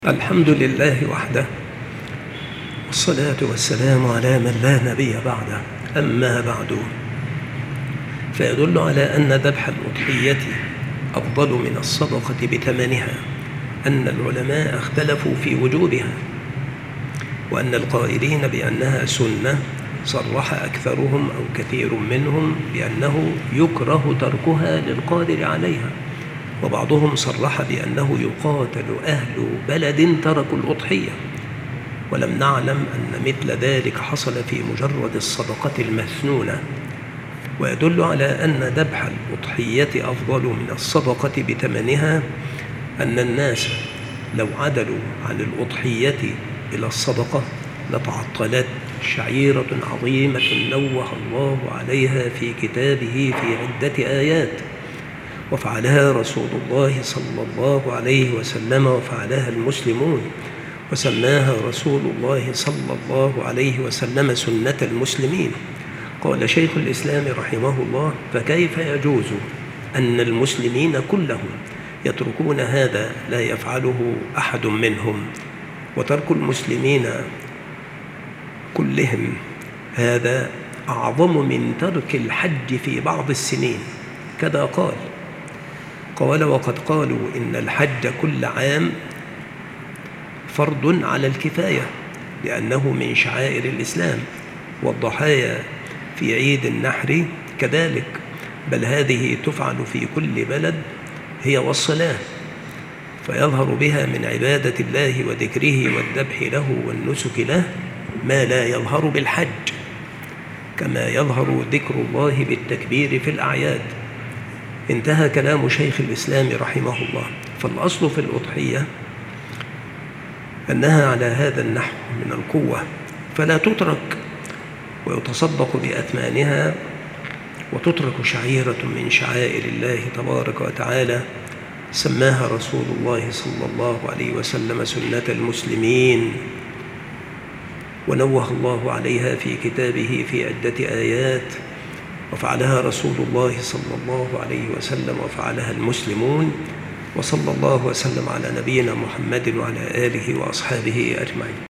الحمد لله وحده، والصلاة والسلام على من لا نبي بعده. أما بعد، فيدل على أن ذبح الأضحية أفضل من الصدقة بثمنها، أن العلماء اختلفوا في وجوبها، وأن القائلين بأنها سنة صرح أكثرهم أو كثير منهم بأنه يكره تركها للقادر عليها، وبعضهم صرح بأنه يقاتل أهل بلد تركوا الأضحية، ولم نعلم أن مثل ذلك حصل في مجرد الصدقة المثنونة. ويدل على أن ذبح الأضحية أفضل من الصدقة بثمنها أن الناس لو عدلوا عن الأضحية إلى الصدقة لتعطلت شعيرة عظيمة نوه الله عليها في كتابه في عدة آيات، وفعلها رسول الله صلى الله عليه وسلم، وفعلها المسلمون، وسماها رسول الله صلى الله عليه وسلم سنة المسلمين. قال شيخ الإسلام رحمه الله: فكيف يجوز أن المسلمين كلهم يتركون هذا لا يفعله أحد منهم، وترك المسلمين كلهم هذا أعظم من ترك الحج في بعض السنين. كذا قال: وقد قالوا إن الحج كل عام فرض على الكفاية لأنه من شعائر الإسلام، والضحايا في عيد النحر كذلك، بل هذه تفعل في كل بلد هي والصلاة، فيظهر بها من عبادة الله وذكره والذبح له والنسك له ما لا يظهر بالحج، كما يظهر ذكر الله بالتكبير في الأعياد. انتهى كلام شيخ الإسلام رحمه الله. فالأصل في الأضحية أنها على هذا النحو من القوة، فلا تترك، ويتصدق بأثمانها، وتترك شعيرة من شعائر الله تبارك وتعالى، سماها رسول الله صلى الله عليه وسلم سنة المسلمين، ونوه الله عليها في كتابه في عدة آيات، وفعلها رسول الله صلى الله عليه وسلم، وفعلها المسلمون. وصلى الله وسلم على نبينا محمد وعلى آله وأصحابه أجمعين.